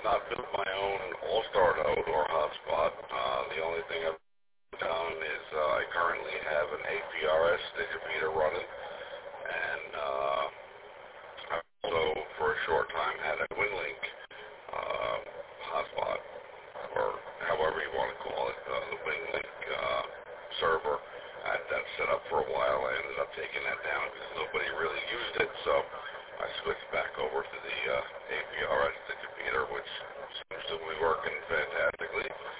not built my own All-Star node or hotspot. The only thing I've done is I currently have an APRS distributor running, and I also, for a short time, had a WinLink hotspot, or however you want to call it, the WinLink server. I had that set up for a while. I ended up taking that down because nobody really used it, so I switched back over to the APRS distributor, which seems to be working fantastically.